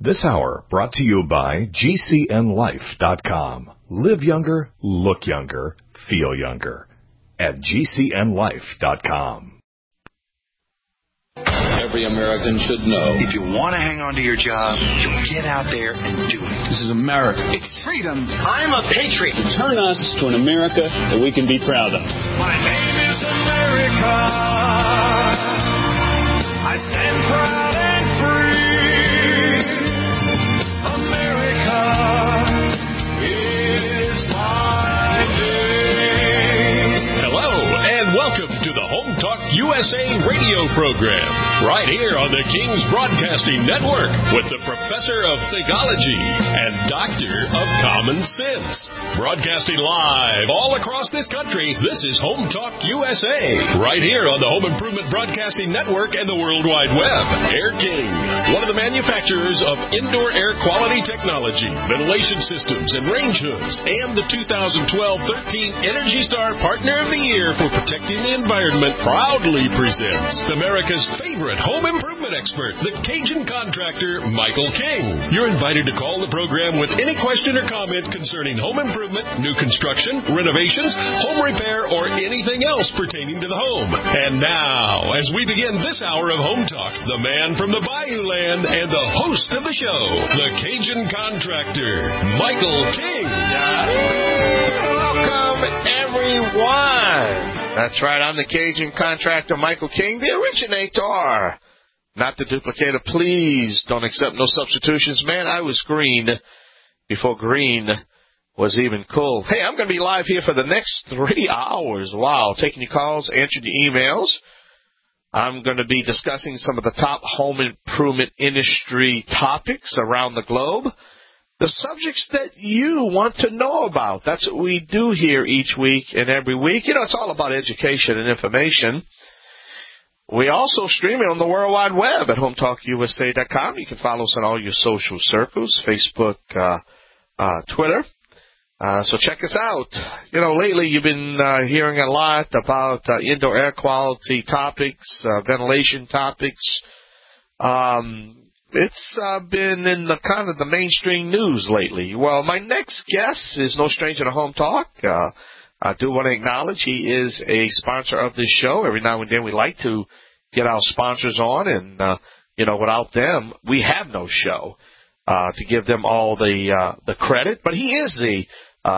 This hour brought to you by GCNLife.com. Live younger, look younger, feel younger at GCNLife.com. Every American should know. If you want to hang on to your job, you get out there and do it. This is America. It's freedom. I'm a patriot. Turn us to an America that we can be proud of. My name is America. I stand proud and free. America is my name. Hello, and welcome to the Home Talk USA radio program, right here on the King's Broadcasting Network, with the Professor of Theology and Doctor of Common Sense. Broadcasting live all across this country, this is Home Talk USA, right here on the Home Improvement Broadcasting Network and the World Wide Web. Air King, one of the manufacturers of indoor air quality technology, ventilation systems, and range hoods, and the 2012 13 Energy Star Partner of the Year for protecting the environment, proudly presents America's favorite home improvement expert, the Cajun contractor, Michael King. You're invited to call the program with any question or comment concerning home improvement, new construction, renovations, home repair, or anything else pertaining to the home. And now, as we begin this hour of Home Talk, the man from the Bayou Land and the host of the show, the Cajun contractor, Michael King. Welcome, everyone. That's right, I'm the Cajun contractor, Michael King, the originator, not the duplicator. Please don't accept no substitutions. Man, I was green before green was even cool. Hey, I'm going to be live here for the next 3 hours. Wow, taking your calls, answering your emails. I'm going to be discussing some of the top home improvement industry topics around the globe. The subjects that you want to know about. That's what we do here each week and every week. You know, it's all about education and information. We also stream it on the World Wide Web at HomeTalkUSA.com. You can follow us on all your social circles, Facebook, Twitter. So check us out. You know, lately you've been hearing a lot about indoor air quality topics, ventilation topics. It's been in the kind of the mainstream news lately. Well, my next guest is no stranger to Home Talk. I do want to acknowledge he is a sponsor of this show. Every now and then we like to get our sponsors on, and you know, without them, we have no show. To give them all the credit, but he is the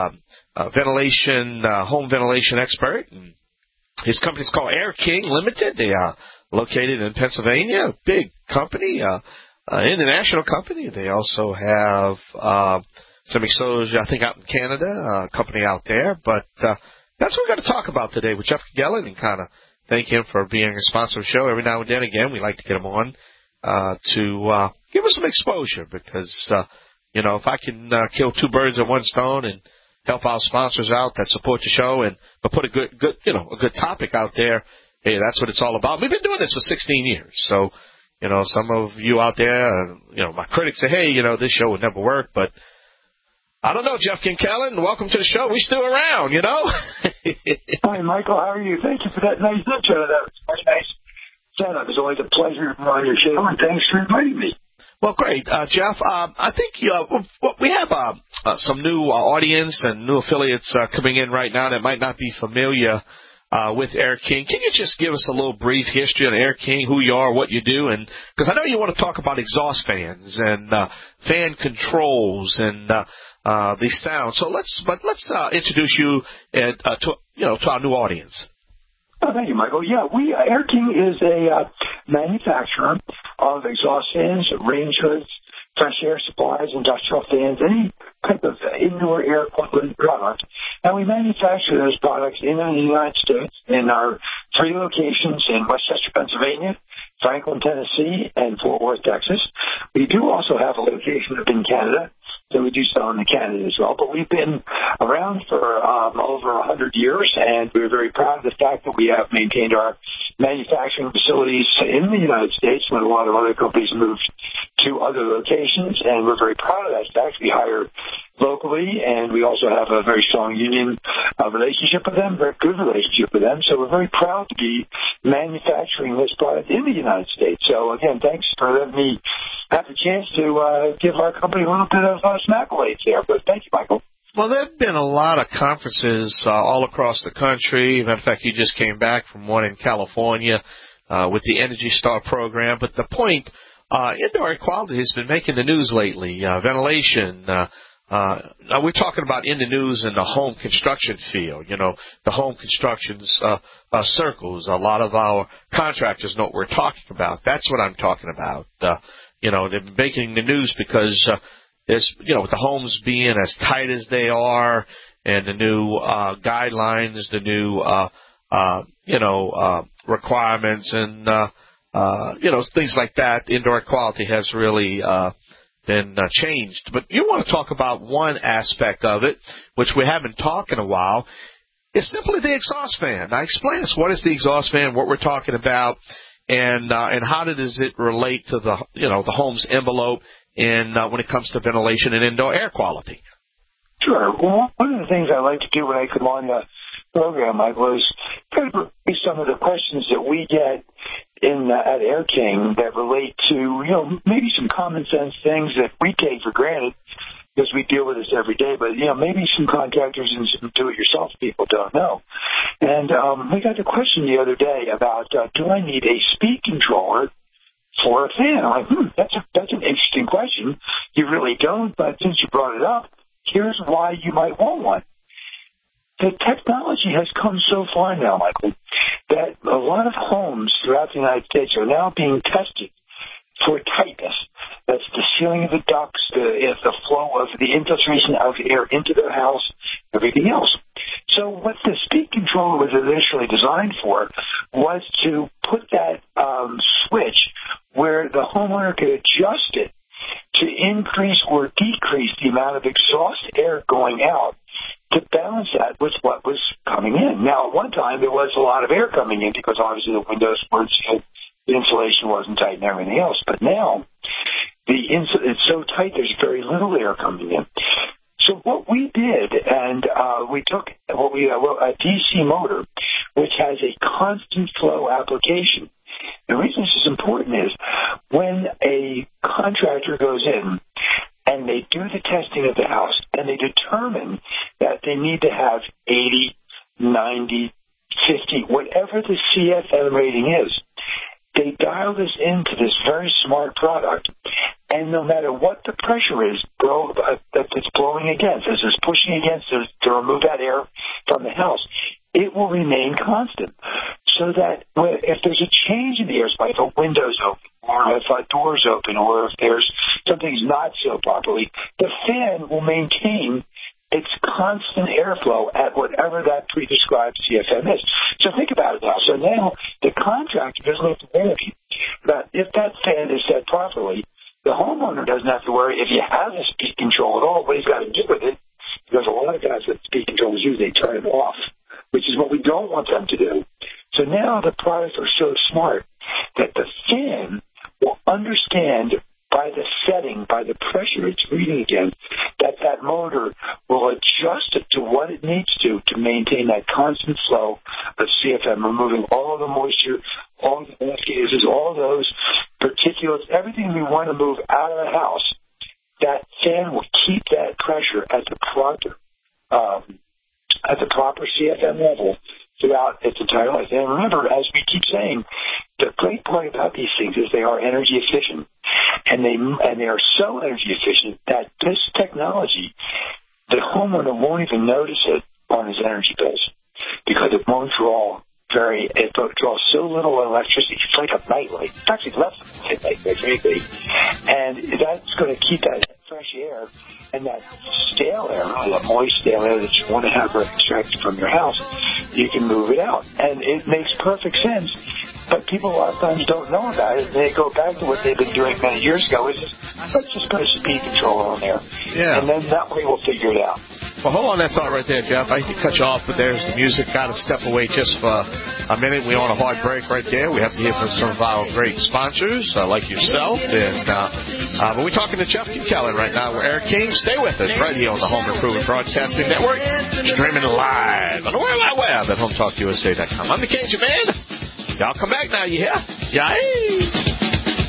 home ventilation expert. And his company is called Air King Limited. They are located in Pennsylvania, a big company, international company. They also have some exposure, I think, out in Canada, a company out there. But that's what we're going to talk about today with Jeff Gellin, and kind of thank him for being a sponsor of the show. Every now and then, again, we like to get him on to give us some exposure, because, you know, if I can kill two birds with one stone and help our sponsors out that support the show, and put a good topic out there, hey, that's what it's all about. We've been doing this for 16 years. So, you know, some of you out there, you know, my critics say, hey, you know, this show would never work, but I don't know, Jeff Gellin, welcome to the show. We're still around, you know. Hi, Michael. How are you? Thank you for that nice intro. That was very nice. It's always a pleasure to be on your show, and thanks for inviting me. Well, great, Jeff. I think we have some new audience and new affiliates coming in right now that might not be familiar with Air King. Can you just give us a little brief history on Air King, who you are, what you do, and because I know you want to talk about exhaust fans and fan controls and the sound. So let's introduce you to our new audience. Oh, thank you, Michael. Yeah, Air King is a manufacturer of exhaust fans, range hoods, fresh air supplies, industrial fans, any type of indoor air quality product. And we manufacture those products in the United States in our 3 locations in Westchester, Pennsylvania, Franklin, Tennessee, and Fort Worth, Texas. We do also have a location up in Canada, so we do sell in Canada as well. But we've been around for over 100 years, and we're very proud of the fact that we have maintained our manufacturing facilities in the United States when a lot of other companies moved to other locations, and we're very proud of that fact. We hire locally, and we also have a very strong union relationship with them, very good relationship with them. So we're very proud to be manufacturing this product in the United States. So, again, thanks for letting me have the chance to give our company a little bit of some accolades there. But thank you, Michael. Well, there have been a lot of conferences all across the country. Matter of fact, you just came back from one in California with the Energy Star program. But the point, indoor air quality has been making the news lately. Ventilation. We're talking about in the news in the home construction field. You know, the home construction circles. A lot of our contractors know what we're talking about. That's what I'm talking about. You know, they're making the news because there's, you know, with the homes being as tight as they are, and the new guidelines, the new requirements, and things like that. Indoor air quality has really been changed. But you want to talk about one aspect of it, which we haven't talked in a while. It's simply the exhaust fan. Now, explain us what is the exhaust fan, what we're talking about, and how does it relate to the home's envelope and when it comes to ventilation and indoor air quality. Sure. Well, one of the things I like to do when I come on the program, Michael, is kind of raise some of the questions that we get at Air King that relate to, maybe some common sense things that we take for granted because we deal with this every day, but, maybe some contractors and some do-it-yourself people don't know. And we got a question the other day about, do I need a speed controller for a fan? I'm like, that's an interesting question. You really don't, but since you brought it up, here's why you might want one. The technology has come so far now, Michael, that a lot of homes throughout the United States are now being tested for tightness. That's the sealing of the ducts, the flow of the infiltration of air into their house, everything else. So what the speed controller was initially designed for was to put that switch where the homeowner could adjust it to increase or decrease the amount of exhaust air going out to balance that with what was coming in. Now, at one time, there was a lot of air coming in because obviously the windows weren't sealed, the insulation wasn't tight and everything else. But now, it's so tight, there's very little air coming in. So what we did, and we took a DC motor, which has a constant flow application. The reason this is important is when a contractor goes in and they do the testing of the house and they determine that they need to have 80, 90, 50, whatever the CFM rating is, they dial this into this very smart product, and no matter what the pressure is that it's blowing against, as it's pushing against to remove that air from the house, it will remain constant. So that if there's a change in the air supply, if a window's open, or if a door's open, or if there's something's not sealed properly, the fan will maintain its constant airflow at whatever that pre-described CFM is. So think about it now. So now the contractor doesn't have to worry about if that fan is set properly. The homeowner doesn't have to worry if you have a speed control at all, what he's got to do with it, because a lot of guys with speed controls use, they turn it off, which is what we don't want them to do. So now the products are so smart that the fan will understand by the setting, by the pressure it's reading against, that motor will adjust it to what it needs to maintain that constant flow of CFM, removing all of the moisture, all the gases, all those particulates, everything we want to move out of the house. That fan will keep that pressure at the proper CFM level throughout its entire life. And remember, as we keep saying, the great part about these things is they are energy efficient. And they are so energy efficient that this technology, the homeowner won't even notice it on his energy bills because it won't draw it draws so little electricity. It's like a nightlight. It's actually less than a nightlight, frankly. And that's going to keep that fresh air and that stale air, that moist stale air that you want to have extracted from your house. You can move it out. And it makes perfect sense. But people a lot of times don't know about it. They go back to what they've been doing many years ago. Let's just put a speed controller on there. Yeah. And then that way we'll figure it out. Well, hold on that thought right there, Jeff. I can cut you off, but there's the music. Got to step away just for a minute. We're on a hard break right there. We have to hear from some of our great sponsors, like yourself. And but we're talking to Jeff Kellen right now. We're Eric King. Stay with us right here on the Home Improvement Broadcasting Network, streaming live on the World Wide Web at HomeTalkUSA.com. I'm the Cajun Man. Y'all come back now, you hear? Yay!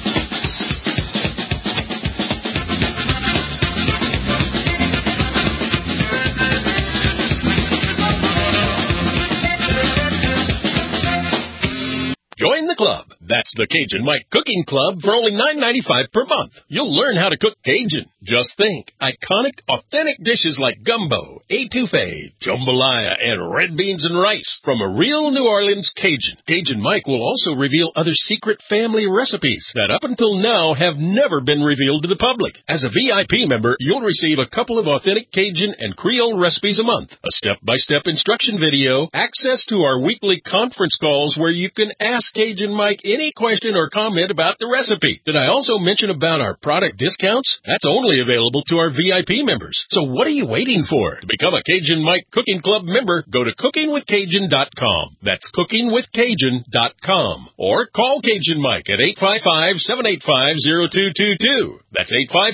Join the club. That's the Cajun Mike Cooking Club for only $9.95 per month. You'll learn how to cook Cajun. Just think, iconic, authentic dishes like gumbo, etouffee, jambalaya, and red beans and rice from a real New Orleans Cajun. Cajun Mike will also reveal other secret family recipes that up until now have never been revealed to the public. As a VIP member, you'll receive a couple of authentic Cajun and Creole recipes a month, a step-by-step instruction video, access to our weekly conference calls where you can ask Cajun Mike any question or comment about the recipe. Did I also mention about our product discounts? That's only available to our VIP members. So what are you waiting for? To become a Cajun Mike Cooking Club member, go to cookingwithcajun.com. That's cookingwithcajun.com. Or call Cajun Mike at 855-785-0222. That's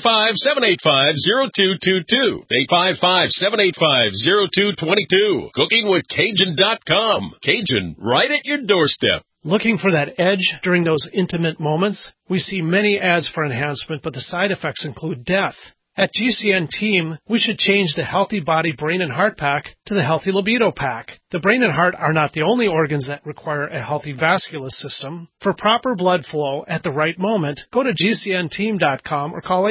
855-785-0222. 855-785-0222. Cookingwithcajun.com. Cajun, right at your doorstep. Looking for that edge during those intimate moments? We see many ads for enhancement, but the side effects include death. At GCN Team, we should change the Healthy Body, Brain, and Heart Pack to the Healthy Libido Pack. The brain and heart are not the only organs that require a healthy vascular system. For proper blood flow at the right moment, go to GCNteam.com or call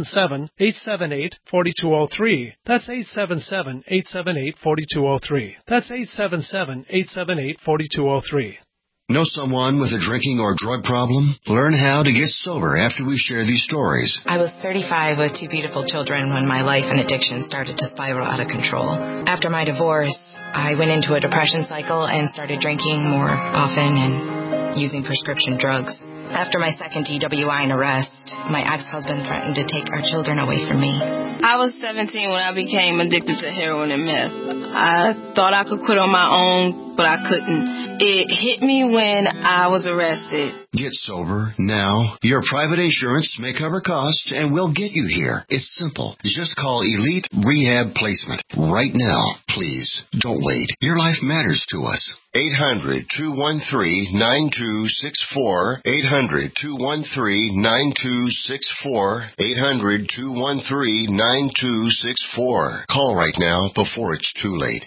877-878-4203. That's 877-878-4203. That's 877-878-4203. Know someone with a drinking or drug problem? Learn how to get sober after we share these stories. I was 35 with 2 beautiful children when my life and addiction started to spiral out of control. After my divorce, I went into a depression cycle and started drinking more often and using prescription drugs. After my second DWI and arrest, my ex-husband threatened to take our children away from me. I was 17 when I became addicted to heroin and meth. I thought I could quit on my own, but I couldn't. It hit me when I was arrested. Get sober now. Your private insurance may cover costs and we'll get you here. It's simple. Just call Elite Rehab Placement right now. Please, don't wait. Your life matters to us. 800-213-9264. 800-213-9264. 800-213-9264. Call right now before it's too late.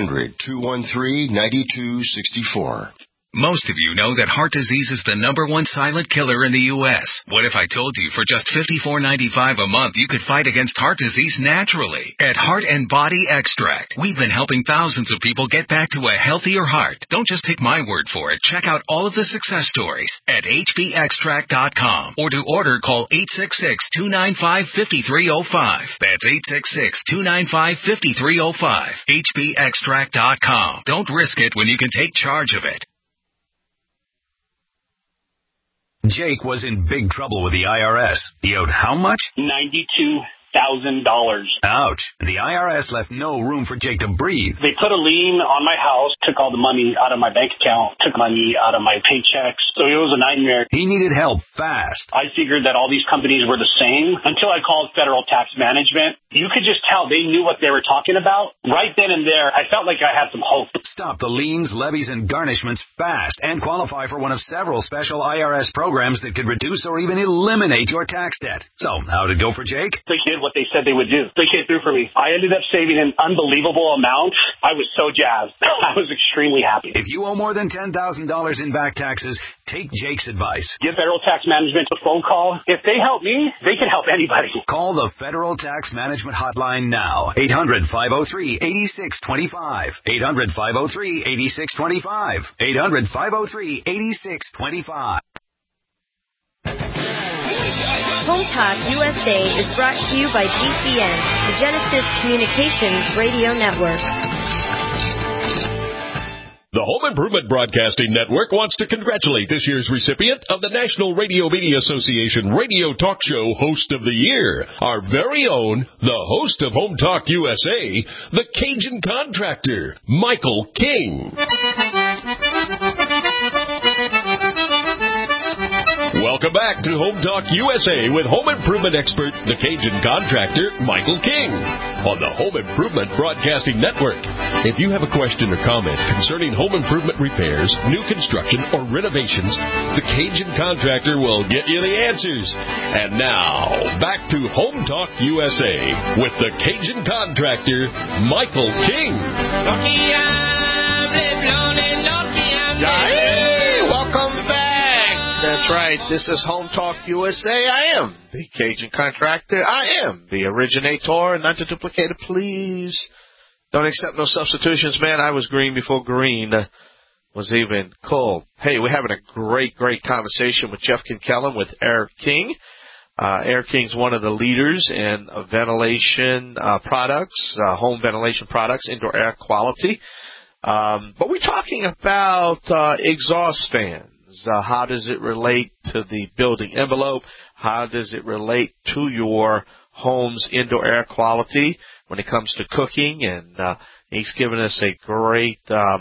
800-213-9264. Most of you know that heart disease is the #1 silent killer in the U.S. What if I told you for just $54.95 a month you could fight against heart disease naturally? At Heart and Body Extract, we've been helping thousands of people get back to a healthier heart. Don't just take my word for it. Check out all of the success stories at hbextract.com. Or to order, call 866-295-5305. That's 866-295-5305. hbextract.com. Don't risk it when you can take charge of it. Jake was in big trouble with the IRS. He owed how much? $92,000. Ouch. The IRS left no room for Jake to breathe. They put a lien on my house, took all the money out of my bank account, took money out of my paychecks. So it was a nightmare. He needed help fast. I figured that all these companies were the same until I called Federal Tax Management. You could just tell they knew what they were talking about. Right then and there, I felt like I had some hope. Stop the liens, levies, and garnishments fast and qualify for one of several special IRS programs that could reduce or even eliminate your tax debt. So, how'd it go for Jake? They did what they said they would do. They came through for me. I ended up saving an unbelievable amount. I was so jazzed. I was extremely happy. If you owe more than $10,000 in back taxes, take Jake's advice. Give Federal Tax Management a phone call. If they help me, they can help anybody. Call the Federal Tax Management Hotline now. 800-503-8625. 800-503-8625. 800-503-8625. Home Talk USA is brought to you by GCN, the Genesis Communications Radio Network. The The Home Improvement Broadcasting Network wants to congratulate this year's recipient of the National Radio Media Association Radio Talk Show Host of the Year, our very own, the host of Home Talk USA, the Cajun Contractor, Michael King. Welcome back to Home Talk USA with home improvement expert, the Cajun Contractor, Michael King, on the Home Improvement Broadcasting Network. If you have a question or comment concerning home improvement repairs, new construction, or renovations, the Cajun Contractor will get you the answers. And now, back to Home Talk USA with the Cajun Contractor, Michael King. Welcome back. That's right. This is Home Talk USA. I am the Cajun Contractor. I am the originator, not to duplicate it, please. Don't accept no substitutions, man. I was green before green was even cool. Hey, we're having a great conversation with Jeff Kinkellum with Air King. Air King's one of the leaders in ventilation products, home ventilation products, indoor air quality. But we're talking about exhaust fans. How does it relate to the building envelope? How does it relate to your home's indoor air quality when it comes to cooking? And he's given us a great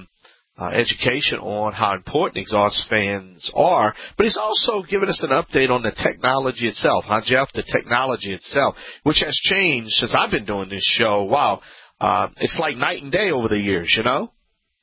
education on how important exhaust fans are. But he's also given us an update on the technology itself, huh, Jeff? The technology itself, which has changed since I've been doing this show. Wow. It's like night and day over the years, you know?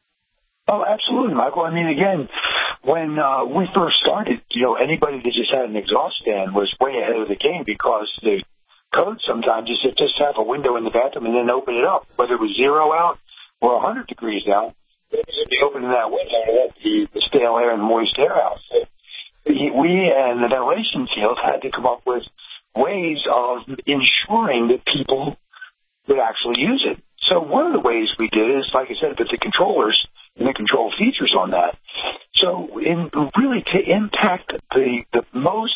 Oh, absolutely, Michael. I mean, again, when we first started, anybody that just had an exhaust fan was way ahead of the game because the code sometimes is just have a window in the bathroom and then open it up, whether it was 0 out or 100 degrees out. It would be opening that window to let the stale air and moist air out. So we and the ventilation field had to come up with ways of ensuring that people would actually use it. So one of the ways we did is, like I said, with the controllers and the control features on that. So really to impact the most,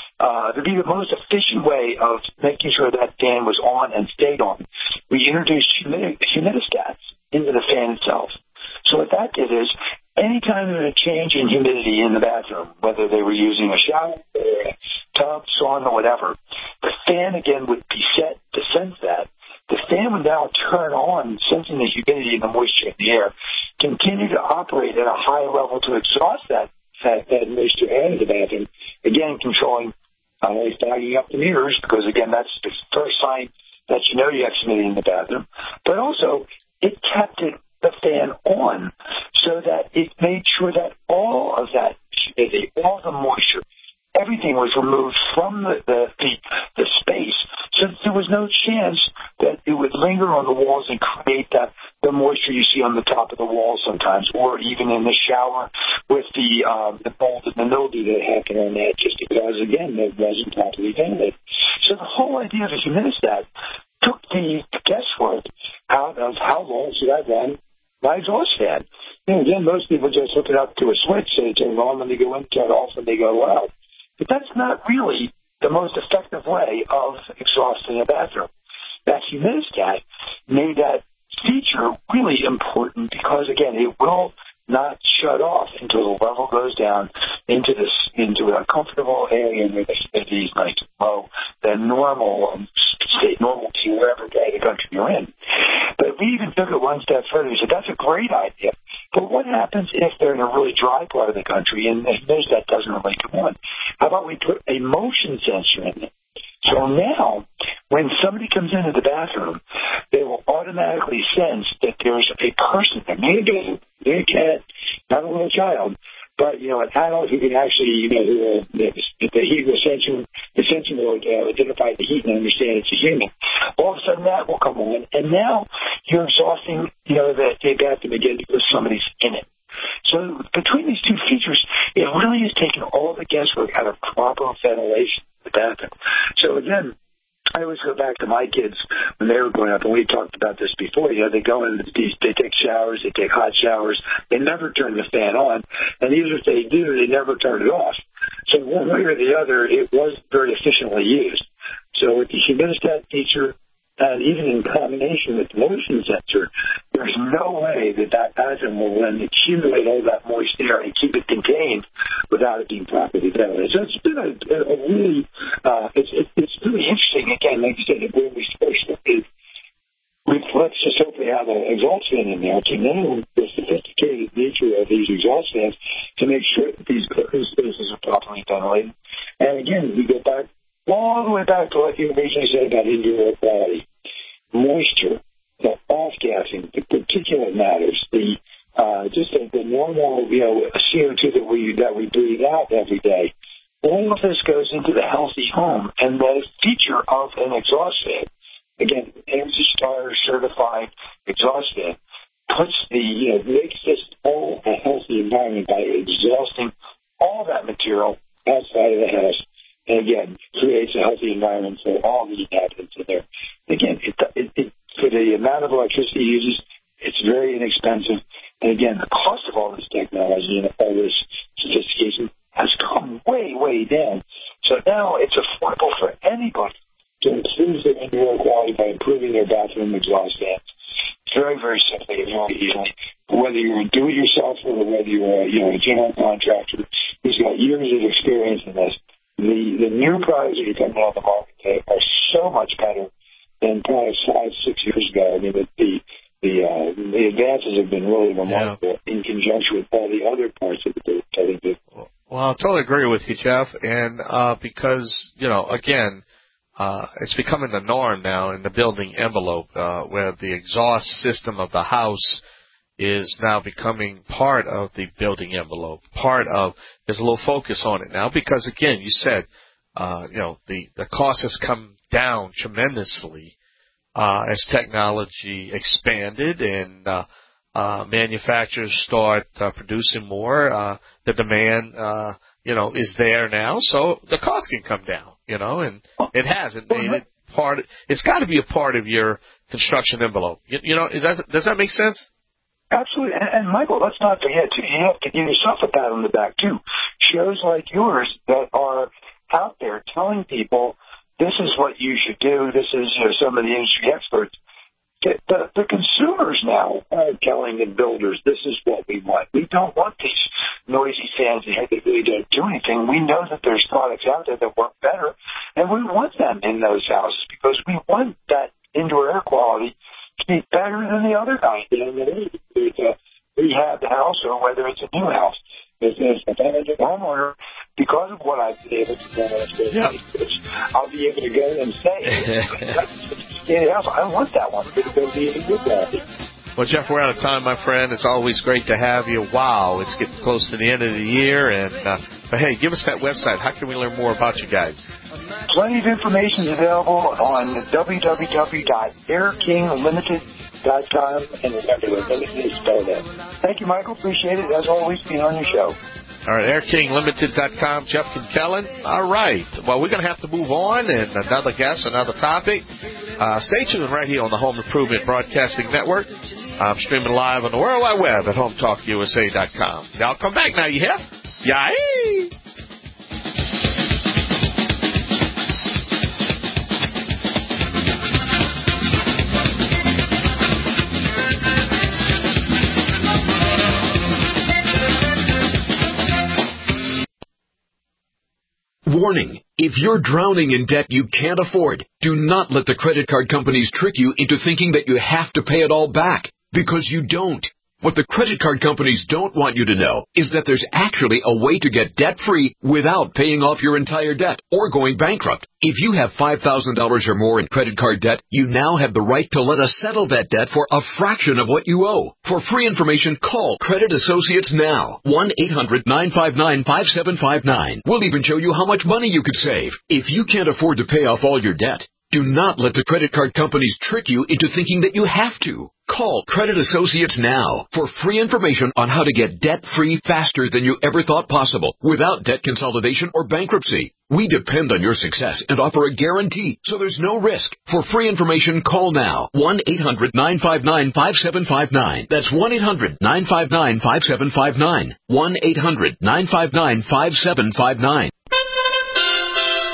to be the most efficient way of making sure that fan was on and stayed on, we introduced humidistats into the fan itself. So what that did is, anytime there was a change in humidity in the bathroom, whether they were using a shower or a tub, sauna, whatever, the fan again would be set to sense that. The fan would now turn on, sensing the humidity and the moisture in the air, continue to operate at a high level to exhaust that moisture out of the bathroom, again, controlling fogging up the mirrors, because, again, that's the first sign that you know you have humidity in the bathroom. But also, it kept the fan on so that it made sure that all of that humidity, all the moisture, everything was removed from the space, so that there was no chance that it would linger on the walls and create the moisture you see on the top of the wall sometimes, or even in the shower with the mold and the mildew that happened on that, just because, again, it wasn't properly ventilated. So the whole idea of a humidistat took the guesswork out of how long should I run my exhaust fan. Again, most people just hook it up to a switch, so they turn it on when they go in, turn it off when they go out. But that's not really the most effective way of exhausting a bathroom. That humidistat made that feature really important because, again, it will not shut off until the level goes down into a comfortable area where the humidity is nice and low, than normal state, normal to wherever part of the country you're in. But we even took it one step further. We said, that's a great idea. But what happens if they're in a really dry part of the country and that doesn't really come on? How about we put a motion sensor in it? So now, when somebody comes into the bathroom, they will automatically sense that there's a person there, not a dog, not a cat, not a little child, but, an adult who can actually, the heat will the sensor will identify the heat and understand it's a human. All of a sudden that will come on, and now you're exhausting, the bathroom again because somebody's in it. So between these two features, it really is taking all the guesswork out of proper ventilation in the bathroom. So again, I always go back to my kids when they were growing up, and we talked about this before. They go in, they take showers, they take hot showers. They never turn the fan on, and even if they do, they never turn it off. So one way or the other, it was very efficiently used. So with the humidistat feature, and even in combination with the motion sensor, there's no way that bathroom will run its accumulate all that moist air and keep it contained without it being properly ventilated. So it's been a really, it's really interesting. Again, like you said, where we started, let's just hopefully have an exhaust fan in there to know the sophisticated nature of these exhaust fans to make sure that these spaces are properly ventilated. And again, we go back all the way back to what you originally said about indoor air quality, moisture, the off-gassing, the particulate matters, the normal, CO2 that we breathe out every day. All of this goes into the healthy home, and the feature of an exhaust fan, again, Energy Star certified exhaust fan, makes this all a healthy environment by exhausting all that material outside of the house. And again, creates a healthy environment for all the inhabitants in there. Again, for the amount of electricity it uses, it's very inexpensive. And again, the cost of all this technology and all this sophistication has come way, way down. So now it's affordable for anybody to improve their indoor air quality by improving their bathroom exhaust fans. Very, very simply and very easily. Whether you're a do-it-yourselfer or whether you're a general contractor who's got years of experience in this, the new products that are coming on the market today are so much better than probably 5-6 years ago. I mean, the advances have been really remarkable in conjunction with all the other parts of the business. Well, I totally agree with you, Jeff, and because, again, it's becoming the norm now in the building envelope, where the exhaust system of the house is now becoming part of the building envelope. There's a little focus on it now because, again, you said, the cost has come down tremendously as technology expanded and manufacturers start producing more. The demand, is there now, so the cost can come down, and it has. It made it part. It's got to be a part of your construction envelope. Does that make sense? Absolutely. And Michael, let's not forget, too, you have to give yourself a pat on the back, too. Shows like yours that are out there telling people this is what you should do. This is some of the industry experts. The consumers now are telling the builders this is what we want. We don't want these noisy fans that really don't do anything. We know that there's products out there that work better, and we want them in those houses because we want that indoor air quality to be better than the other guys. Whether it's a rehab house or whether it's a new house. As a homeowner, because of what I've been able to do, I'll be able to go and say, I want that one. It's going to be a good quality. Well, Jeff, we're out of time, my friend. It's always great to have you. Wow, it's getting close to the end of the year. But, hey, give us that website. How can we learn more about you guys? Plenty of information is available on www.airkinglimited.com. And remember, the limited is spelled out. Thank you, Michael. Appreciate it. As always, being on your show. All right, airkinglimited.com, Jeff Kinkellen. All right. Well, we're going to have to move on, and another guest, another topic. Stay tuned right here on the Home Improvement Broadcasting Network. I'm streaming live on the World Wide Web at HomeTalkUSA.com. Now, come back now, you hear? Yay! Warning. If you're drowning in debt you can't afford, do not let the credit card companies trick you into thinking that you have to pay it all back, because you don't. What the credit card companies don't want you to know is that there's actually a way to get debt-free without paying off your entire debt or going bankrupt. If you have $5,000 or more in credit card debt, you now have the right to let us settle that debt for a fraction of what you owe. For free information, call Credit Associates now. 1-800-959-5759. We'll even show you how much money you could save. If you can't afford to pay off all your debt, do not let the credit card companies trick you into thinking that you have to. Call Credit Associates now for free information on how to get debt-free faster than you ever thought possible without debt consolidation or bankruptcy. We depend on your success and offer a guarantee, so there's no risk. For free information, call now. 1-800-959-5759. That's 1-800-959-5759. 1-800-959-5759.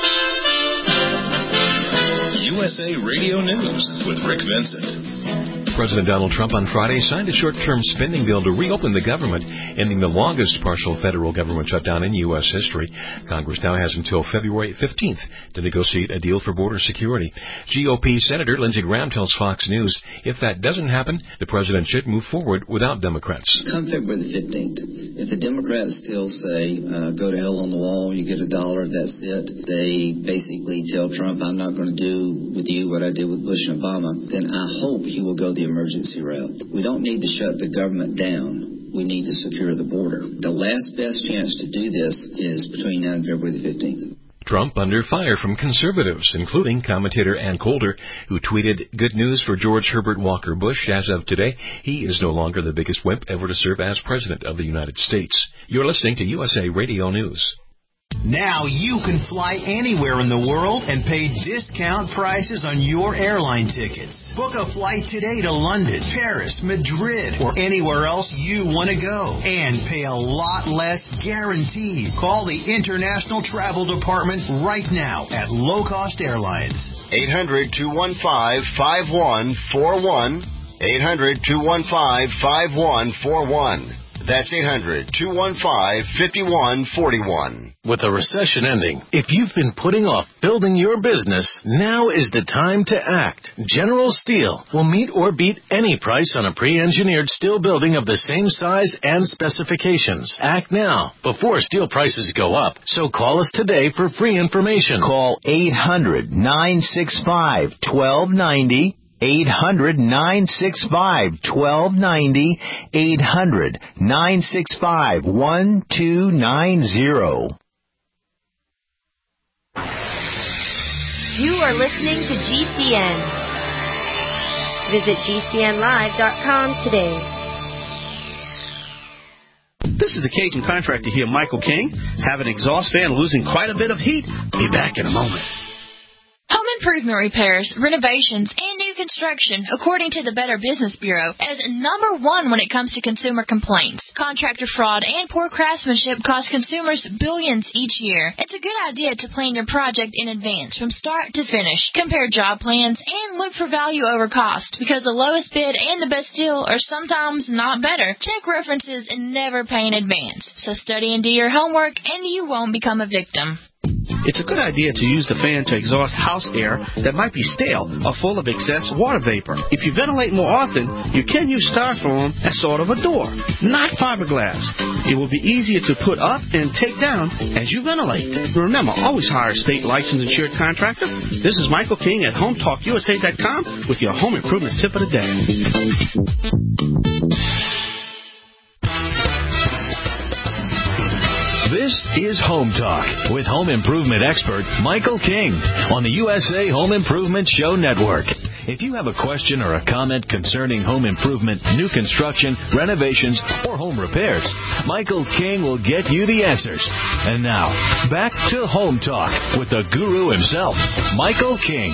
USA Radio News with Rick Vincent. President Donald Trump on Friday signed a short-term spending bill to reopen the government, ending the longest partial federal government shutdown in U.S. history. Congress now has until February 15th to negotiate a deal for border security. GOP Senator Lindsey Graham tells Fox News if that doesn't happen, the president should move forward without Democrats. Come February the 15th, if the Democrats still say, go to hell on the wall, you get $1, that's it, they basically tell Trump, I'm not going to do with you what I did with Bush and Obama, then I hope he will go the emergency route. We don't need to shut the government down. We need to secure the border. The last best chance to do this is between now and February the 15th. Trump under fire from conservatives, including commentator Ann Coulter, who tweeted, "Good news for George Herbert Walker Bush. As of today, he is no longer the biggest wimp ever to serve as President of the United States." You're listening to USA Radio News. Now you can fly anywhere in the world and pay discount prices on your airline tickets. Book a flight today to London, Paris, Madrid, or anywhere else you want to go. And pay a lot less guaranteed. Call the International Travel Department right now at Low Cost Airlines. 800-215-5141. 800-215-5141. That's 800-215-5141. With the recession ending, if you've been putting off building your business, now is the time to act. General Steel will meet or beat any price on a pre-engineered steel building of the same size and specifications. Act now before steel prices go up. So call us today for free information. Call 800-965-1290. 800-965-1290, 800-965-1290. You are listening to GCN. Visit GCNlive.com today. This is the Cajun contractor here, Michael King. Have an exhaust fan losing quite a bit of heat? Be back in a moment. Home improvement repairs, renovations, and new construction, according to the Better Business Bureau, is number one when it comes to consumer complaints. Contractor fraud and poor craftsmanship cost consumers billions each year. It's a good idea to plan your project in advance from start to finish. Compare job plans and look for value over cost, because the lowest bid and the best deal are sometimes not better. Check references and never pay in advance. So study and do your homework, and you won't become a victim. It's a good idea to use the fan to exhaust house air that might be stale or full of excess water vapor. If you ventilate more often, you can use styrofoam as sort of a door, not fiberglass. It will be easier to put up and take down as you ventilate. Remember, always hire a state licensed insured contractor. This is Michael King at HomeTalkUSA.com with your home improvement tip of the day. This is Home Talk with home improvement expert Michael King on the USA Home Improvement Show Network. If you have a question or a comment concerning home improvement, new construction, renovations, or home repairs, Michael King will get you the answers. And now, back to Home Talk with the guru himself, Michael King.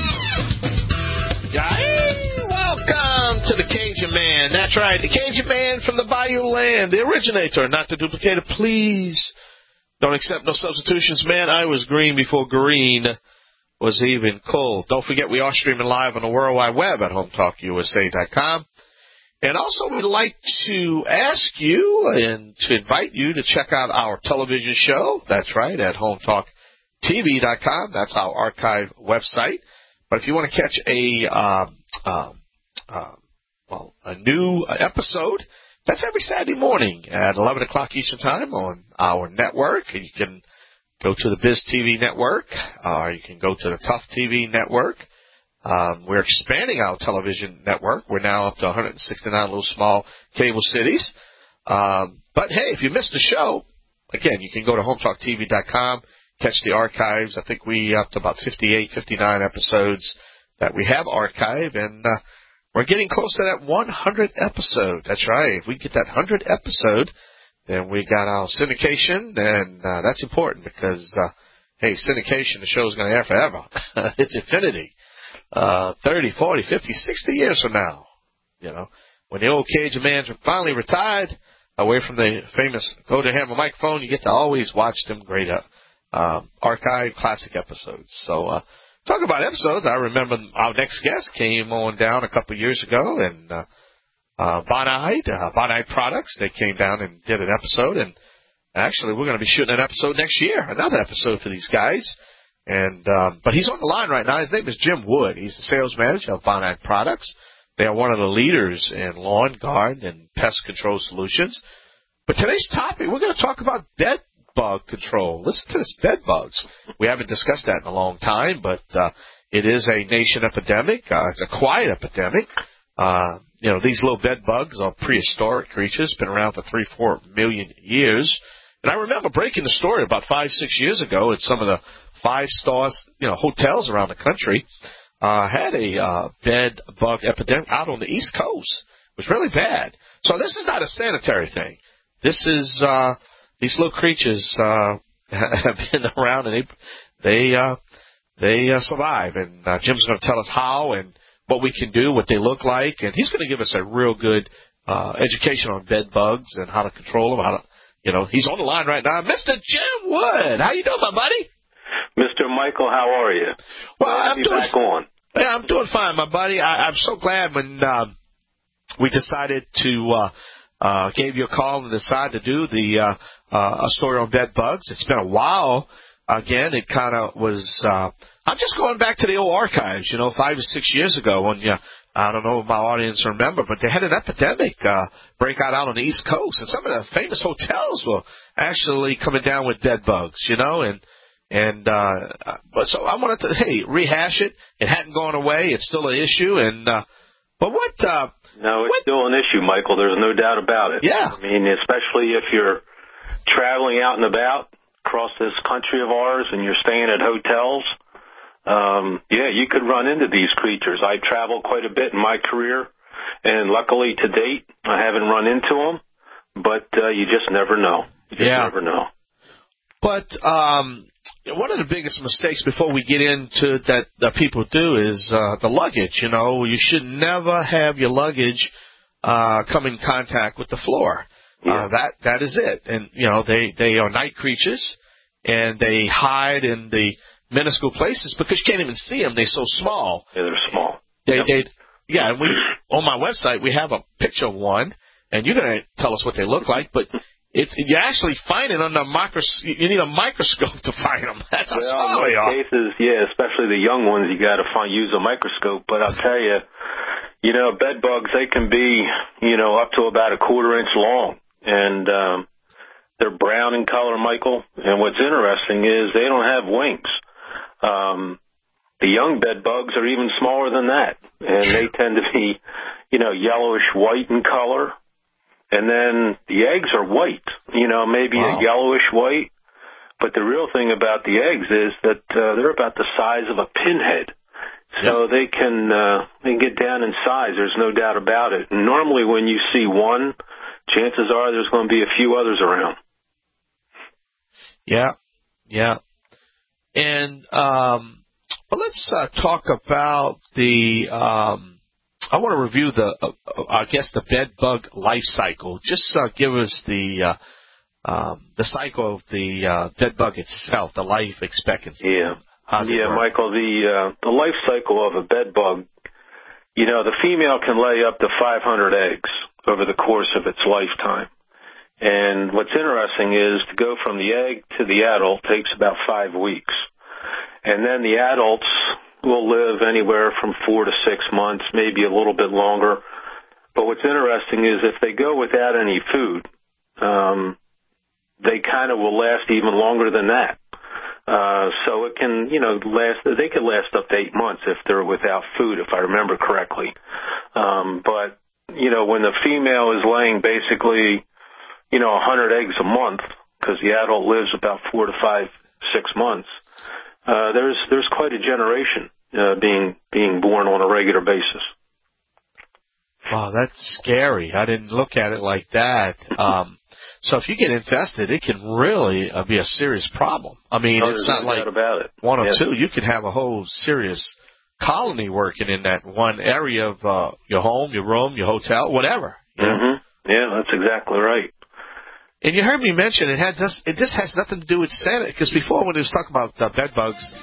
Welcome to the Cajun Man. That's right, the Cajun Man from the Bayou Land, the originator, not the duplicator. Please don't accept no substitutions. Man, I was green before green was even cold. Don't forget, we are streaming live on the World Wide Web at HomeTalkUSA.com. And also, we'd like to ask you and to invite you to check out our television show. That's right, at HomeTalkTV.com. That's our archive website. But if you want to catch a new episode, that's every Saturday morning at 11 o'clock Eastern Time on our network. You can go to the Biz TV network, or you can go to the Tough TV network. We're expanding our television network. We're now up to 169 little small cable cities. But, hey, if you missed the show, again, you can go to HomeTalkTV.com, catch the archives. I think we up to about 58, 59 episodes that we have archived, and we're getting close to that 100 episode. That's right. If we get that 100 episode, then we got our syndication, and that's important because, hey, syndication, the show's going to air forever. It's infinity. 30, 40, 50, 60 years from now. You know, when the old Cajun Man finally retired, away from the famous go-to-hammer microphone, you get to always watch them great archive classic episodes. So talk about episodes, I remember our next guest came on down a couple of years ago, and Bonide Products, they came down and did an episode, and actually we're going to be shooting an episode next year, another episode for these guys. And but he's on the line right now. His name is Jim Wood. He's the sales manager of Bonide Products. They are one of the leaders in lawn, garden, and pest control solutions. But today's topic, we're going to talk about bed bug control. Listen to this, bed bugs. We haven't discussed that in a long time, but it is a nation epidemic. It's a quiet epidemic. These little bed bugs are prehistoric creatures, been around for 3-4 million years. And I remember breaking the story about 5-6 years ago at some of the 5-star hotels around the country. Had a bed bug epidemic out on the East Coast. It was really bad. So this is not a sanitary thing. This is these little creatures have been around, and they survive. And Jim's going to tell us how and what we can do, what they look like, and he's going to give us a real good education on bed bugs and how to control them. He's on the line right now, Mr. Jim Wood. How you doing, my buddy? Mr. Michael, how are you? Well, I'm doing back on. Yeah, I'm doing fine, my buddy. I'm so glad when we decided to gave you a call and decided to do the a story on bed bugs. It's been a while. Again, it kind of was. I'm just going back to the old archives, 5 or 6 years ago when I don't know if my audience remember, but they had an epidemic break out on the East Coast, and some of the famous hotels were actually coming down with bed bugs, but so I wanted to, rehash it. It hadn't gone away. It's still an issue. But what? No, it's still an issue, Michael. There's no doubt about it. Yeah. I mean, especially if you're traveling out and about across this country of ours and you're staying at hotels. You could run into these creatures. I traveled quite a bit in my career, and luckily to date, I haven't run into them. But you just never know. Never know. But one of the biggest mistakes before we get into that people do is the luggage. You should never have your luggage come in contact with the floor. Yeah. That is it. And they are night creatures, and they hide in the minuscule places because you can't even see them. They're so small. Yeah, they're small. And we on my website we have a picture of one, and you're going to tell us what they look like, but. You actually find it under you need a microscope to find them. That's how small they are. In most cases, especially the young ones, you got to use a microscope. But I'll tell you, bed bugs, they can be, up to about a 1/4 inch long, and they're brown in color, Michael. And what's interesting is they don't have wings. The young bed bugs are even smaller than that, and they tend to be, yellowish white in color. And then the eggs are white, maybe a yellowish white. But the real thing about the eggs is that they're about the size of a pinhead. So they can get down in size. There's no doubt about it. And normally when you see one, chances are there's going to be a few others around. Yeah. And but let's talk about the I want to review the bed bug life cycle. Just give us the cycle of the bed bug itself, the life expectancy. Yeah, Michael, the life cycle of a bed bug, the female can lay up to 500 eggs over the course of its lifetime. And what's interesting is to go from the egg to the adult takes about 5 weeks. And then the adults will live anywhere from 4 to 6 months, maybe a little bit longer. But what's interesting is if they go without any food, they kind of will last even longer than that. So it can, they can last up to 8 months if they're without food, if I remember correctly. But, when the female is laying basically, 100 eggs a month, because the adult lives about 4 to 5, 6 months, there's quite a generation being born on a regular basis. Wow, that's scary. I didn't look at it like that. So if you get infested, it can really be a serious problem. I mean, it's not like one or two. You could have a whole serious colony working in that one area of your home, your room, your hotel, whatever. Mm-hmm. Yeah, that's exactly right. And you heard me mention it just has nothing to do with sanity, because before when it was talking about bed bugs,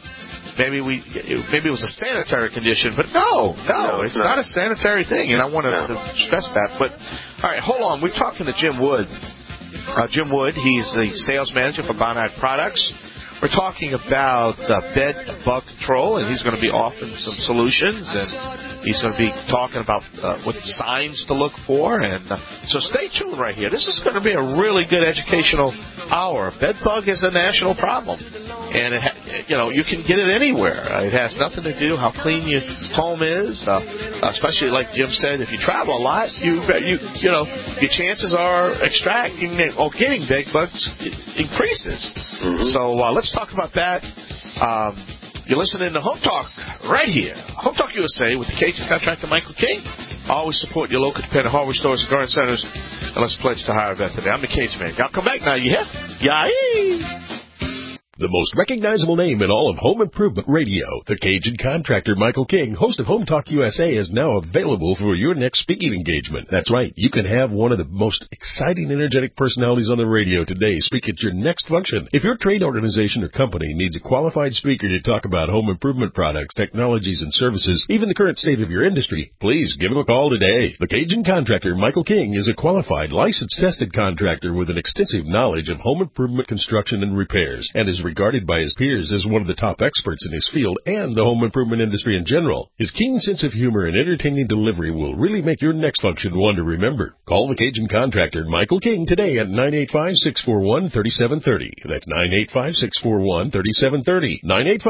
maybe it was a sanitary condition, but no, it's not a sanitary thing, and I want to stress that. But all right, hold on. We're talking to Jim Wood. Jim Wood, he's the sales manager for Bonide Products. We're talking about bed bug control, and he's going to be offering some solutions, and he's going to be talking about what signs to look for. And so stay tuned right here. This is going to be a really good educational hour. Bed bug is a national problem, and you can get it anywhere. It has nothing to do how clean your home is, especially like Jim said. If you travel a lot, your chances are extracting or getting bed bugs increases. Mm-hmm. So let's talk about that. You're listening to Home Talk right here. Home Talk USA with the Cajun contractor Michael King. Always support your local independent hardware stores and garden centers. And let's pledge to hire a vet today. I'm the Cajun Man. Y'all come back now. You hear? Yay! The most recognizable name in all of home improvement radio, the Cajun contractor Michael King, host of Home Talk USA, is now available for your next speaking engagement. That's right. You can have one of the most exciting, energetic personalities on the radio today speak at your next function. If your trade organization or company needs a qualified speaker to talk about home improvement products, technologies, and services, even the current state of your industry, please give him a call today. The Cajun contractor Michael King is a qualified, licensed, tested contractor with an extensive knowledge of home improvement construction and repairs, and is regarded by his peers as one of the top experts in his field and the home improvement industry in general. His keen sense of humor and entertaining delivery will really make your next function one to remember. Call the Cajun contractor Michael King today at 985-641-3730. That's 985-641-3730.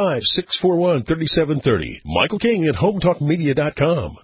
985-641-3730. Michael King at HomeTalkMedia.com.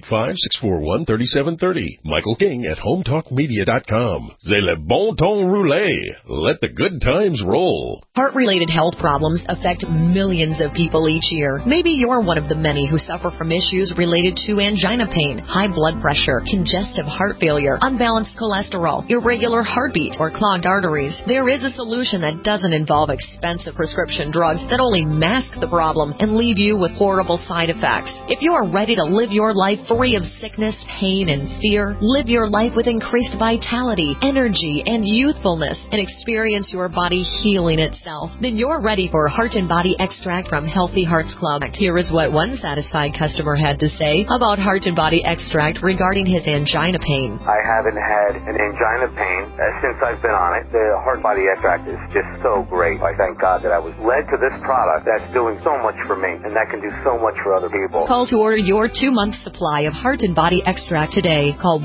985-641-3730. Michael King at HomeTalkMedia.com. C'est le bon ton roulé. Let the good times roll. Heart-related health problems affect millions of people each year. Maybe you're one of the many who suffer from issues related to angina pain, high blood pressure, congestive heart failure, unbalanced cholesterol, irregular heartbeat, or clogged arteries. There is a solution that doesn't involve expensive prescription drugs that only mask the problem and leave you with horrible side effects. If you are ready to live your life free of sickness, pain, and fear, live your life with increased vitality, energy, and youthfulness, and experience your body healing itself, then you're ready for Heart and Body Extract from Healthy Hearts Club. Here is what one satisfied customer had to say about Heart and Body Extract regarding his angina pain. I haven't had an angina pain since I've been on it. The Heart and Body Extract is just so great. I thank God that I was led to this product that's doing so much for me, and that can do so much for other people. Call to order your 2-month supply of Heart and Body Extract today. Call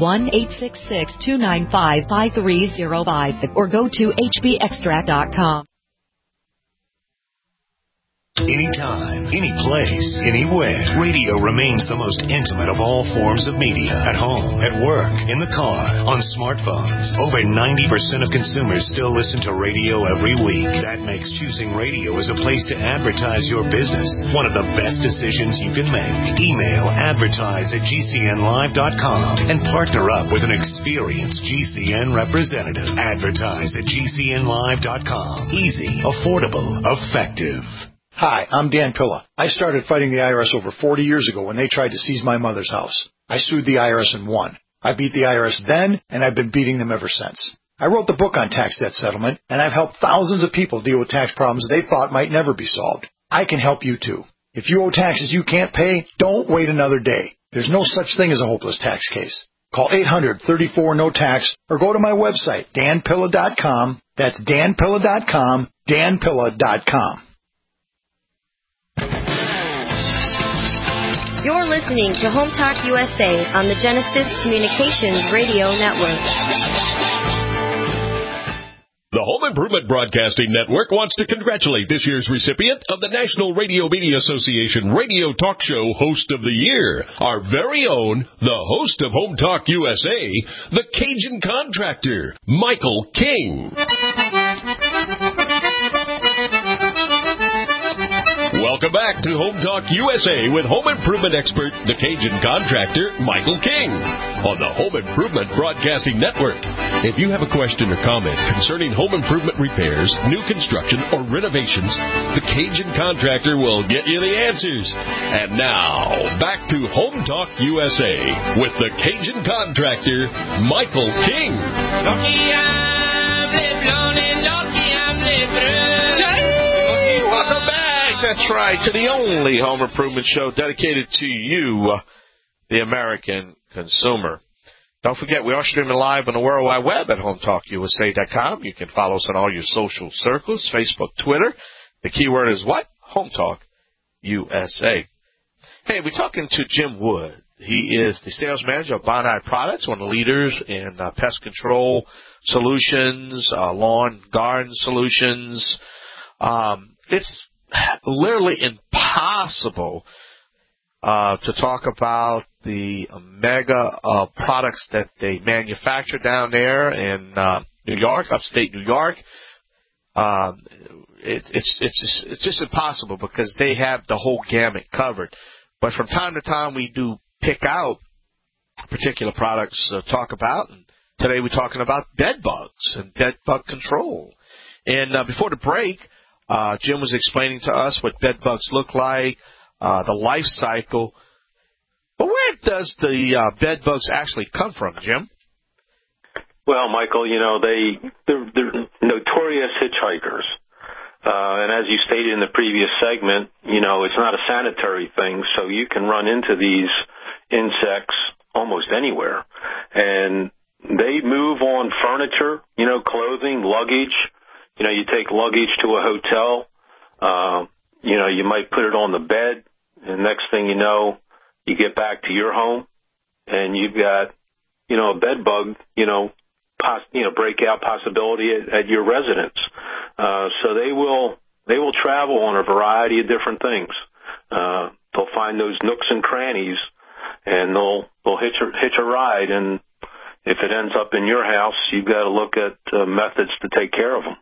1-866-295-5305 or go to hbextract.com. Anytime, any place, anywhere. Radio remains the most intimate of all forms of media. At home, at work, in the car, on smartphones. Over 90% of consumers still listen to radio every week. That makes choosing radio as a place to advertise your business one of the best decisions you can make. Email advertise@gcnlive.com and partner up with an experienced GCN representative. Advertise@gcnlive.com. Easy, affordable, effective. Hi, I'm Dan Pilla. I started fighting the IRS over 40 years ago when they tried to seize my mother's house. I sued the IRS and won. I beat the IRS then, and I've been beating them ever since. I wrote the book on tax debt settlement, and I've helped thousands of people deal with tax problems they thought might never be solved. I can help you too. If you owe taxes you can't pay, don't wait another day. There's no such thing as a hopeless tax case. Call 800-34-NO-TAX or go to my website, danpilla.com. That's danpilla.com, danpilla.com. You're listening to Home Talk USA on the Genesis Communications Radio Network. The Home Improvement Broadcasting Network wants to congratulate this year's recipient of the National Radio Media Association Radio Talk Show Host of the Year, our very own, the host of Home Talk USA, the Cajun Contractor, Michael King. Welcome back to Home Talk USA with home improvement expert, the Cajun Contractor, Michael King, on the Home Improvement Broadcasting Network. If you have a question or comment concerning home improvement repairs, new construction, or renovations, the Cajun Contractor will get you the answers. And now, back to Home Talk USA with the Cajun Contractor, Michael King. Welcome back. That's right, to the only home improvement show dedicated to you, the American consumer. Don't forget, we are streaming live on the World Wide Web at HomeTalkUSA.com. You can follow us on all your social circles, Facebook, Twitter. The keyword is what? Home Talk USA. Hey, we're talking to Jim Wood. He is the sales manager of Bonide Products, one of the leaders in pest control solutions, lawn garden solutions. It's literally impossible to talk about the mega products that they manufacture down there in New York, upstate New York. It's just impossible because they have the whole gamut covered. But from time to time, we do pick out particular products to talk about. And today we're talking about bed bugs and bed bug control. And before the break, Jim was explaining to us what bed bugs look like, the life cycle. But where does the bed bugs actually come from, Jim? Well, Michael, they're notorious hitchhikers. And as you stated in the previous segment, it's not a sanitary thing, so you can run into these insects almost anywhere. And they move on furniture, clothing, luggage. You take luggage to a hotel, you might put it on the bed, and next thing you know, you get back to your home, and you've got, a bed bug, breakout possibility at your residence. So they will travel on a variety of different things. They'll find those nooks and crannies, and they'll hitch a ride. And if it ends up in your house, you've got to look at methods to take care of them.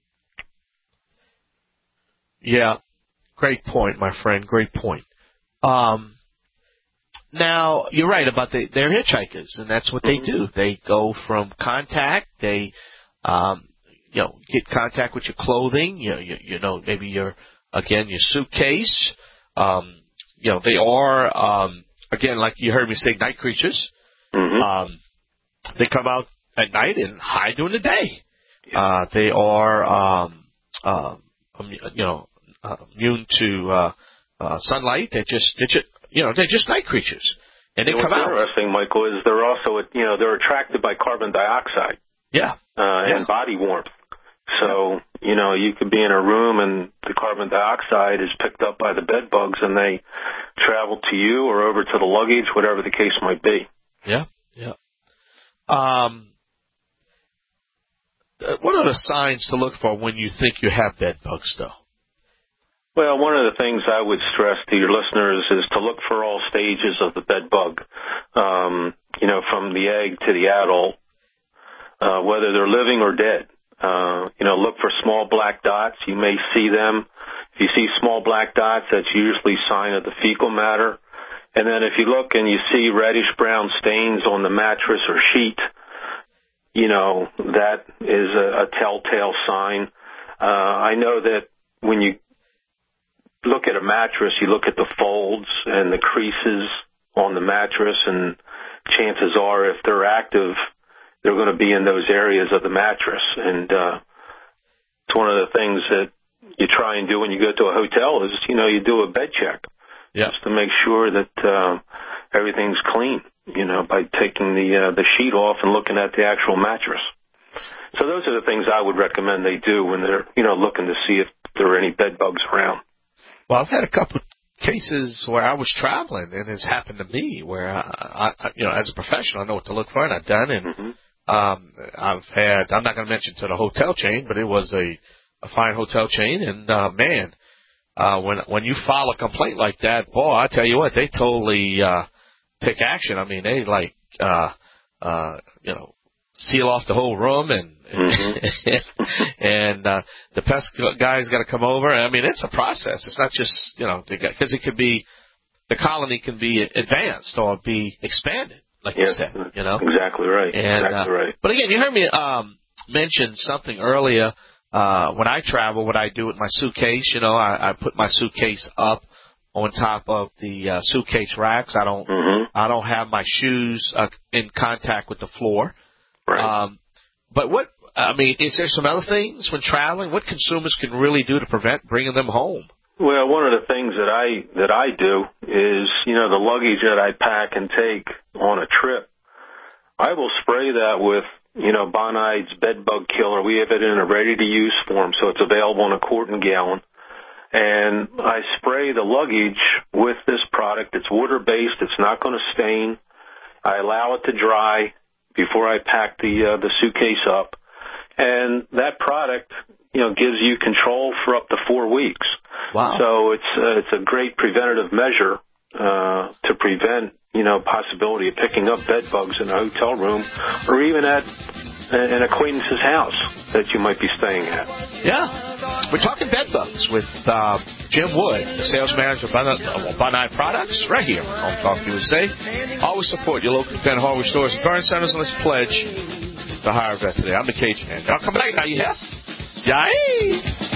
Yeah, great point, my friend. Great point. Now, you're right about they're hitchhikers, and that's what they do. They go from contact. They, get contact with your clothing. Maybe your suitcase. They are, again, like you heard me say, night creatures. Mm-hmm. They come out at night and hide during the day. They are, immune to sunlight. They're just night creatures, and they come out. What's interesting, Michael, is they're also they're attracted by carbon dioxide. Yeah. And body warmth. So you could be in a room and the carbon dioxide is picked up by the bed bugs, and they travel to you or over to the luggage, whatever the case might be. Yeah. Yeah. What are the signs to look for when you think you have bed bugs, though? Well, one of the things I would stress to your listeners is to look for all stages of the bed bug, from the egg to the adult, whether they're living or dead. Look for small black dots. You may see them. If you see small black dots, that's usually a sign of the fecal matter. And then if you look and you see reddish-brown stains on the mattress or sheet, that is a telltale sign. I know that when you look at a mattress, you look at the folds and the creases on the mattress, and chances are if they're active, they're going to be in those areas of the mattress. And it's one of the things that you try and do when you go to a hotel is, you do a bed check. Yeah. Just to make sure that everything's clean, by taking the sheet off and looking at the actual mattress. So those are the things I would recommend they do when they're, looking to see if there are any bed bugs around. Well, I've had a couple of cases where I was traveling, and it's happened to me where, I as a professional, I know what to look for, and I've done. And I'm not going to mention to the hotel chain, but it was a fine hotel chain. And, when you file a complaint like that, boy, I tell you what, they totally take action. I mean, they seal off the whole room, and and the pest guy's got to come over. I mean, it's a process. It's not just because it could be the colony can be advanced or be expanded, like you said. Exactly right. And, exactly right. But again, you heard me mention something earlier. When I travel, what I do with my suitcase, I put my suitcase up on top of the suitcase racks. I don't have my shoes in contact with the floor. Right. But is there some other things when traveling? What consumers can really do to prevent bringing them home? Well, one of the things that I do is, the luggage that I pack and take on a trip, I will spray that with, Bonide's bed bug killer. We have it in a ready-to-use form, so it's available in a quart and gallon. And I spray the luggage with this product. It's water-based. It's not going to stain. I allow it to dry before I pack the suitcase up. And that product, gives you control for up to 4 weeks. Wow. So it's a great preventative measure to prevent, possibility of picking up bed bugs in a hotel room or even at an acquaintance's house that you might be staying at. Yeah. We're talking bed bugs with Jim Wood, sales manager of Bonide Products, right here on Home Talk USA. Always support your local independent hardware stores and garden centers, and let's pledge to hire a vet today. I'm the Cajun Man. I'll come back. How you have? Yay!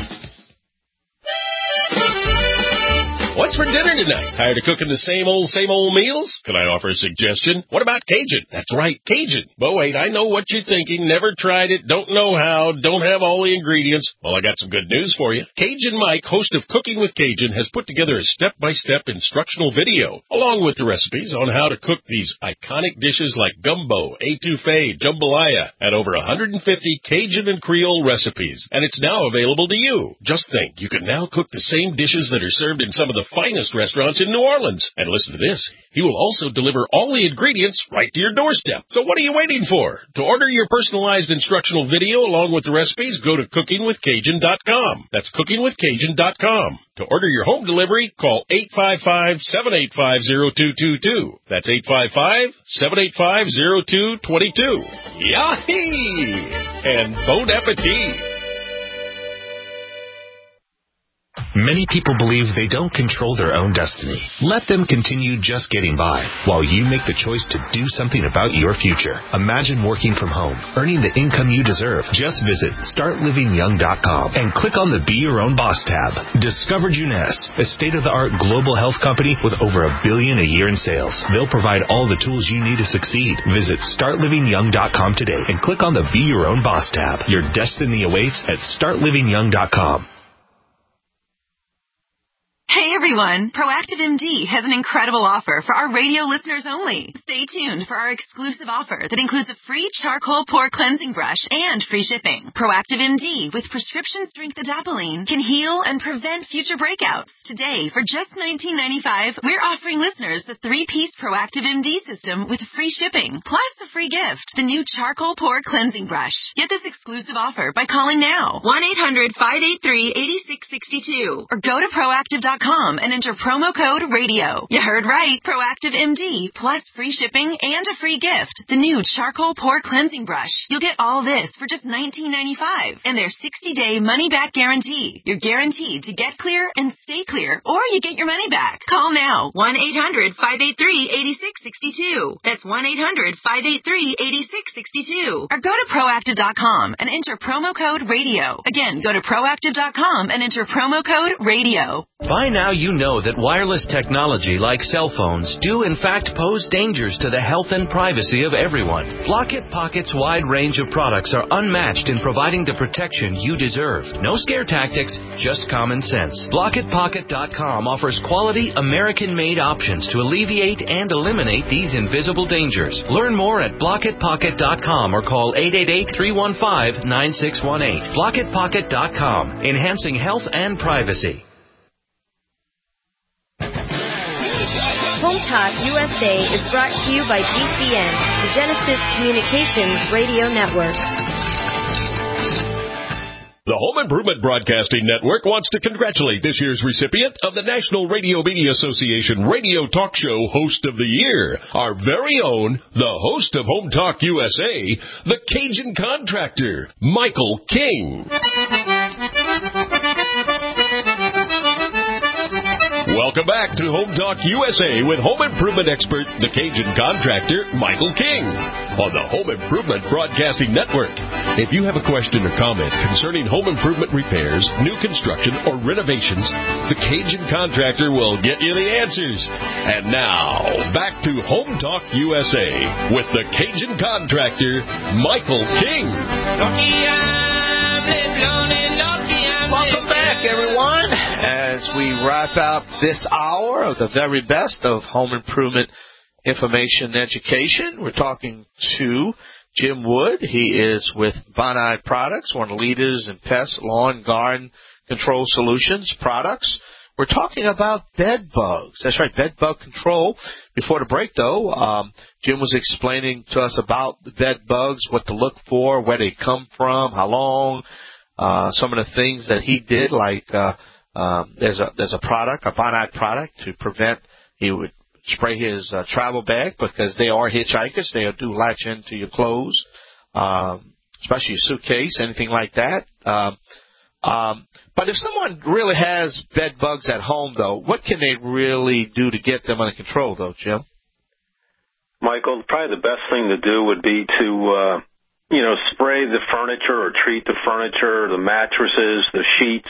What's for dinner tonight? Tired of cooking the same old meals? Can I offer a suggestion? What about Cajun? That's right, Cajun. But wait, I know what you're thinking. Never tried it, don't know how, don't have all the ingredients. Well, I got some good news for you. Cajun Mike, host of Cooking with Cajun, has put together a step-by-step instructional video, along with the recipes on how to cook these iconic dishes like gumbo, etouffee, jambalaya, and over 150 Cajun and Creole recipes. And it's now available to you. Just think, you can now cook the same dishes that are served in some of the finest restaurants in New Orleans. And listen to this. He will also deliver all the ingredients right to your doorstep. So what are you waiting for? To order your personalized instructional video along with the recipes, go to cookingwithcajun.com. That's cookingwithcajun.com. To order your home delivery, call 855-785-0222. That's 855-785-0222. Yahee! And bon appetit! Many people believe they don't control their own destiny. Let them continue just getting by while you make the choice to do something about your future. Imagine working from home, earning the income you deserve. Just visit startlivingyoung.com and click on the Be Your Own Boss tab. Discover Juness, a state-of-the-art global health company with over $1 billion a year in sales. They'll provide all the tools you need to succeed. Visit startlivingyoung.com today and click on the Be Your Own Boss tab. Your destiny awaits at startlivingyoung.com. Hey everyone, Proactive MD has an incredible offer for our radio listeners only. Stay tuned for our exclusive offer that includes a free charcoal pore cleansing brush and free shipping. Proactive MD with prescription strength adapalene can heal and prevent future breakouts. Today, for just $19.95, we're offering listeners the 3-piece Proactive MD system with free shipping, plus a free gift, the new charcoal pore cleansing brush. Get this exclusive offer by calling now, 1-800-583-8662, or go to proactive.com and enter promo code RADIO. You heard right. Proactive MD plus free shipping and a free gift. The new charcoal pore cleansing brush. You'll get all this for just $19.95 and their 60-day money-back guarantee. You're guaranteed to get clear and stay clear, or you get your money back. Call now. 1-800-583-8662. That's 1-800-583-8662. Or go to proactive.com and enter promo code RADIO. Again, go to proactive.com and enter promo code RADIO. By now you know that wireless technology like cell phones do in fact pose dangers to the health and privacy of everyone. Blockit Pocket's wide range of products are unmatched in providing the protection you deserve. No scare tactics, just common sense. BlockitPocket.com offers quality American-made options to alleviate and eliminate these invisible dangers. Learn more at BlockitPocket.com or call 888-315-9618. BlockitPocket.com, enhancing health and privacy. Home Talk USA is brought to you by GCN, the Genesis Communications Radio Network. The Home Improvement Broadcasting Network wants to congratulate this year's recipient of the National Radio Media Association Radio Talk Show Host of the Year, our very own, the host of Home Talk USA, the Cajun Contractor, Michael King. Welcome back to Home Talk USA with home improvement expert, the Cajun Contractor, Michael King, on the Home Improvement Broadcasting Network. If you have a question or comment concerning home improvement repairs, new construction, or renovations, the Cajun Contractor will get you the answers. And now, back to Home Talk USA with the Cajun Contractor, Michael King. Welcome back, everyone. As as we wrap up this hour of the very best of home improvement information and education. We're talking to Jim Wood. He is with Bonide Products, one of the leaders in pest, lawn, garden control solutions products. We're talking about bed bugs. That's right, bed bug control. Before the break, though, Jim was explaining to us about the bed bugs, what to look for, where they come from, how long, some of the things that he did, like there's a product, a Bonide product, to prevent. He would spray his travel bag because they are hitchhikers. They do latch into your clothes, especially your suitcase, anything like that. But if someone really has bed bugs at home, though, what can they really do to get them under control, though, Jim? Michael, probably the best thing to do would be to, spray the furniture or treat the furniture, the mattresses, the sheets,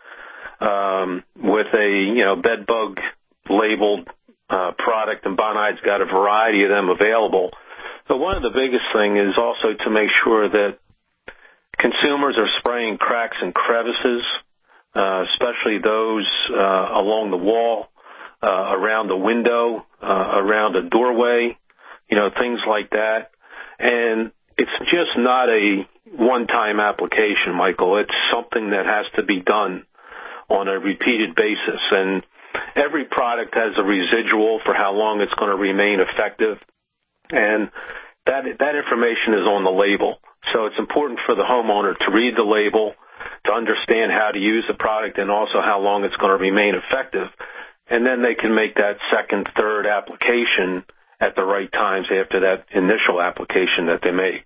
with a, bed bug labeled product, and Bonide's got a variety of them available. But one of the biggest thing is also to make sure that consumers are spraying cracks and crevices, especially those along the wall, around the window, around a doorway, things like that. And it's just not a one-time application, Michael. It's something that has to be done on a repeated basis. And every product has a residual for how long it's going to remain effective. And that information is on the label. So it's important for the homeowner to read the label, to understand how to use the product, and also how long it's going to remain effective. And then they can make that second, third application at the right times after that initial application that they make.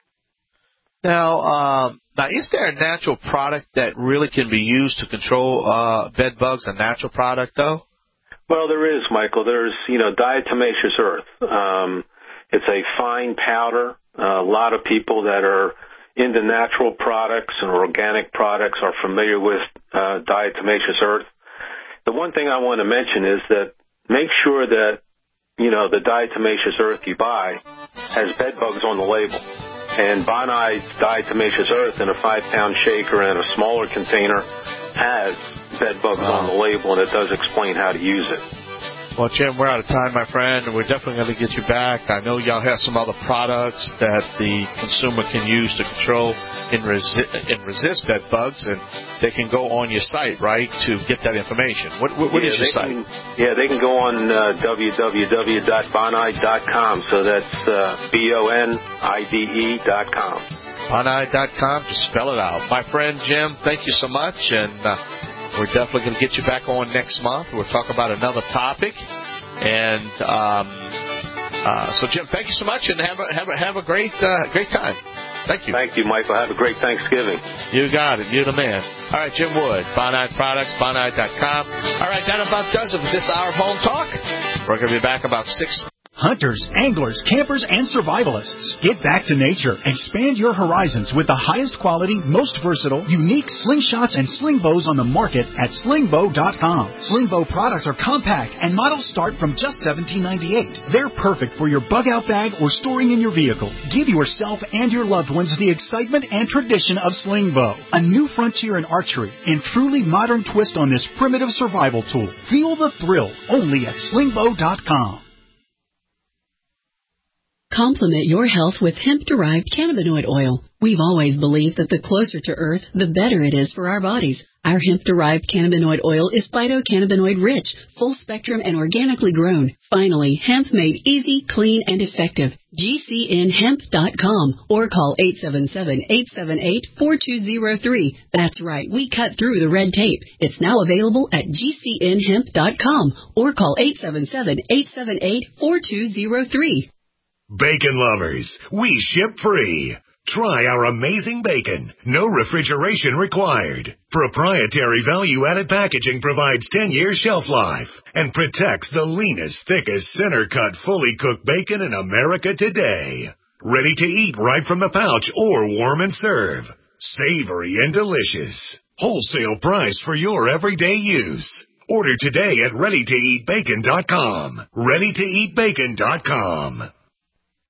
Now, is there a natural product that really can be used to control bed bugs, a natural product, though? Well, there is, Michael. There's, diatomaceous earth. It's a fine powder. A lot of people that are into natural products and organic products are familiar with diatomaceous earth. The one thing I want to mention is that make sure that, the diatomaceous earth you buy has bed bugs on the label. And Bonide's diatomaceous earth in a 5-pound shaker and a smaller container has bed bugs on the label, and it does explain how to use it. Well, Jim, we're out of time, my friend, and we're definitely going to get you back. I know y'all have some other products that the consumer can use to control and resist bed bugs, and they can go on your site, right, to get that information. What is your site? They can go on www.bonide.com, so that's BONIDE.com. Bonide.com, just spell it out. My friend Jim, thank you so much, and we're definitely going to get you back on next month. We'll talk about another topic. And so, Jim, thank you so much, and have a great time. Thank you. Thank you, Michael. Have a great Thanksgiving. You got it. You're the man. All right, Jim Wood, Bonide Products, Bonide.com. All right, that about does it for this hour of Home Talk. We're going to be back about 6. Hunters, anglers, campers, and survivalists. Get back to nature. Expand your horizons with the highest quality, most versatile, unique slingshots and sling bows on the market at slingbow.com. Slingbow products are compact and models start from just $17.98. They're perfect for your bug-out bag or storing in your vehicle. Give yourself and your loved ones the excitement and tradition of Slingbow, a new frontier in archery and truly modern twist on this primitive survival tool. Feel the thrill only at slingbow.com. Complement your health with hemp-derived cannabinoid oil. We've always believed that the closer to Earth, the better it is for our bodies. Our hemp-derived cannabinoid oil is phytocannabinoid-rich, full-spectrum, and organically grown. Finally, hemp made easy, clean, and effective. GCNhemp.com or call 877-878-4203. That's right, we cut through the red tape. It's now available at GCNhemp.com or call 877-878-4203. Bacon lovers, we ship free. Try our amazing bacon. No refrigeration required. Proprietary value-added packaging provides 10-year shelf life and protects the leanest, thickest, center-cut, fully cooked bacon in America today. Ready to eat right from the pouch or warm and serve. Savory and delicious. Wholesale price for your everyday use. Order today at ReadyToEatBacon.com. ReadyToEatBacon.com.